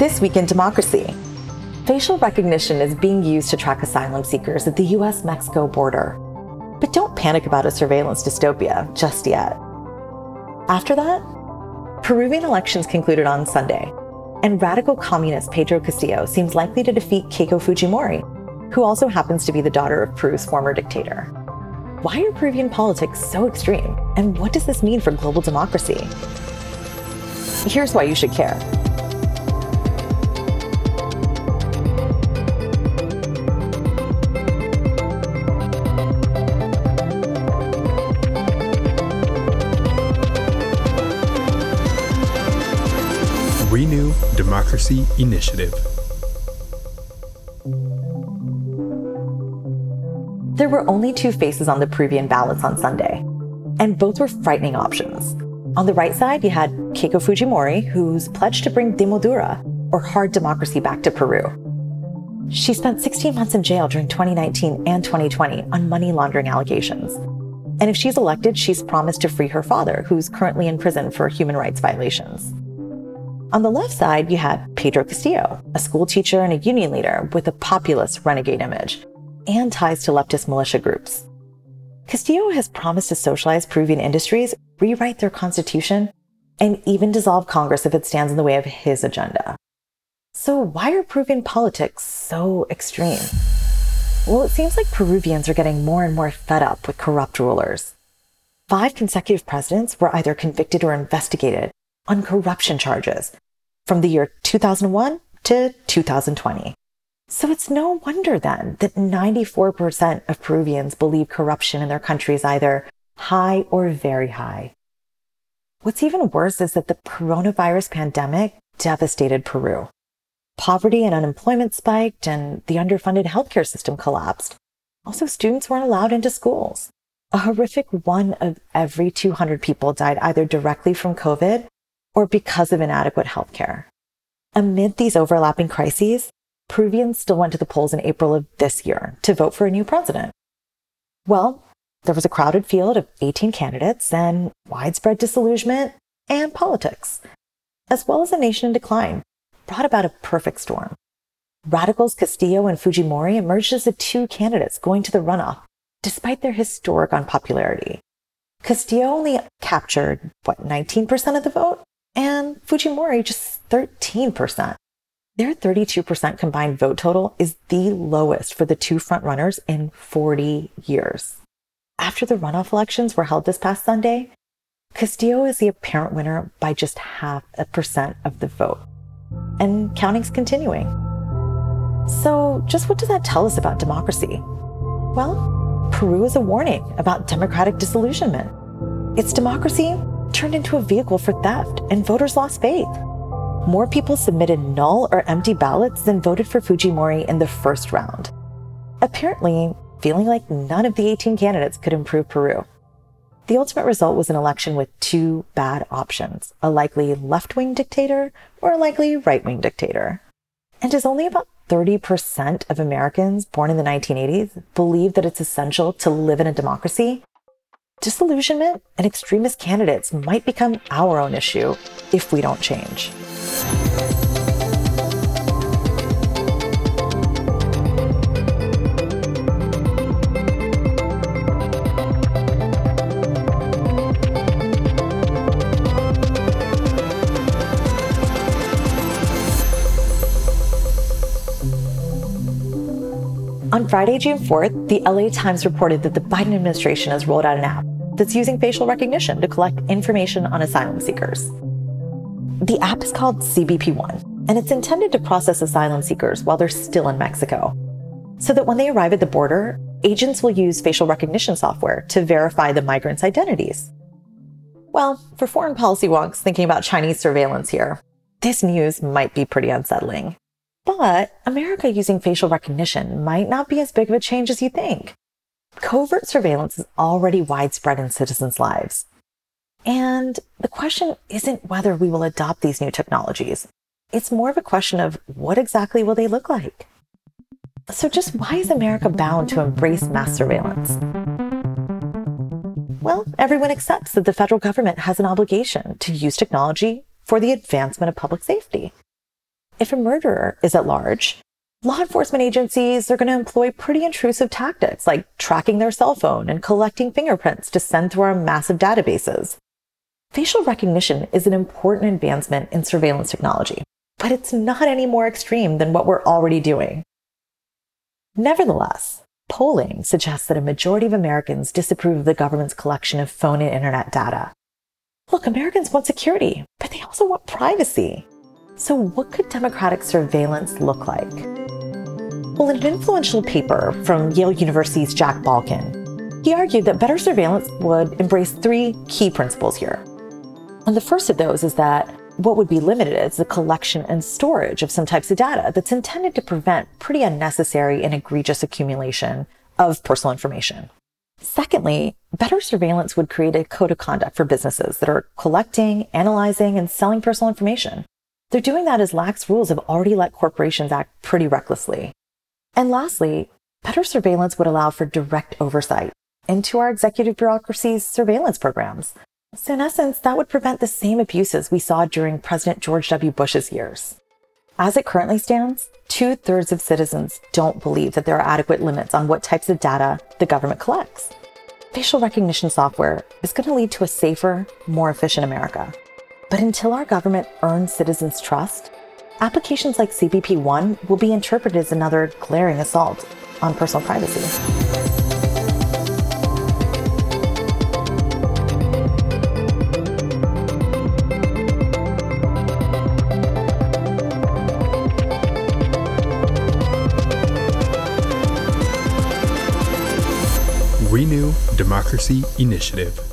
This week in democracy. Facial recognition is being used to track asylum seekers at the US-Mexico border. But don't panic about a surveillance dystopia just yet. After that, Peruvian elections concluded on Sunday, and radical communist Pedro Castillo seems likely to defeat Keiko Fujimori, who also happens to be the daughter of Peru's former dictator. Why are Peruvian politics so extreme, and what does this mean for global democracy? Here's why you should care. Renew Democracy Initiative. There were only two faces on the Peruvian ballots on Sunday, and both were frightening options. On the right side, you had Keiko Fujimori, who's pledged to bring Demodura, or hard democracy, back to Peru. She spent 16 months in jail during 2019 and 2020 on money laundering allegations. And if she's elected, she's promised to free her father, who's currently in prison for human rights violations. On the left side, you had Pedro Castillo, a school teacher and a union leader with a populist renegade image and ties to leftist militia groups. Castillo has promised to socialize Peruvian industries, rewrite their constitution, and even dissolve Congress if it stands in the way of his agenda. So why are Peruvian politics so extreme? Well, it seems like Peruvians are getting more and more fed up with corrupt rulers. 5 consecutive presidents were either convicted or investigated on corruption charges from the year 2001 to 2020. So it's no wonder then that 94% of Peruvians believe corruption in their country is either high or very high. What's even worse is that the coronavirus pandemic devastated Peru. Poverty and unemployment spiked, and the underfunded healthcare system collapsed. Also, students weren't allowed into schools. A horrific 1 of every 200 people died either directly from COVID or because of inadequate healthcare. Amid these overlapping crises, Peruvians still went to the polls in April of this year to vote for a new president. Well, there was a crowded field of 18 candidates and widespread disillusionment and politics, as well as a nation in decline, brought about a perfect storm. Radicals Castillo and Fujimori emerged as the 2 candidates going to the runoff, despite their historic unpopularity. Castillo only captured, 19% of the vote? And Fujimori just 13%. Their 32% combined vote total is the lowest for the 2 frontrunners in 40 years. After the runoff elections were held this past Sunday, Castillo is the apparent winner by just 0.5% of the vote. And counting's continuing. So just what does that tell us about democracy? Well, Peru is a warning about democratic disillusionment. Its democracy turned into a vehicle for theft, and voters lost faith. More people submitted null or empty ballots than voted for Fujimori in the first round. Apparently, feeling like none of the 18 candidates could improve Peru. The ultimate result was an election with 2 bad options, a likely left-wing dictator or a likely right-wing dictator. And as only about 30% of Americans born in the 1980s believe that it's essential to live in a democracy, disillusionment and extremist candidates might become our own issue if we don't change. On Friday, June 4th, the LA Times reported that the Biden administration has rolled out an app that's using facial recognition to collect information on asylum seekers. The app is called CBP-1, and it's intended to process asylum seekers while they're still in Mexico, so that when they arrive at the border, agents will use facial recognition software to verify the migrants' identities. Well, for foreign policy wonks thinking about Chinese surveillance here, this news might be pretty unsettling. But America using facial recognition might not be as big of a change as you think. Covert surveillance is already widespread in citizens' lives. And the question isn't whether we will adopt these new technologies. It's more of a question of what exactly will they look like? So just why is America bound to embrace mass surveillance? Well, everyone accepts that the federal government has an obligation to use technology for the advancement of public safety. if a murderer is at large, law enforcement agencies are going to employ pretty intrusive tactics like tracking their cell phone and collecting fingerprints to send through our massive databases. Facial recognition is an important advancement in surveillance technology, but it's not any more extreme than what we're already doing. Nevertheless, polling suggests that a majority of Americans disapprove of the government's collection of phone and internet data. Look, Americans want security, but they also want privacy. So what could democratic surveillance look like? Well, in an influential paper from Yale University's Jack Balkin, he argued that better surveillance would embrace three key principles here. And the first of those is that what would be limited is the collection and storage of some types of data that's intended to prevent pretty unnecessary and egregious accumulation of personal information. Secondly, better surveillance would create a code of conduct for businesses that are collecting, analyzing, and selling personal information. They're doing that as lax rules have already let corporations act pretty recklessly. And lastly, better surveillance would allow for direct oversight into our executive bureaucracy's surveillance programs. So in essence, that would prevent the same abuses we saw during President George W. Bush's years. As it currently stands, 2/3 of citizens don't believe that there are adequate limits on what types of data the government collects. Facial recognition software is going to lead to a safer, more efficient America. But until our government earns citizens' trust, applications like CBP-1 will be interpreted as another glaring assault on personal privacy. Renew Democracy Initiative.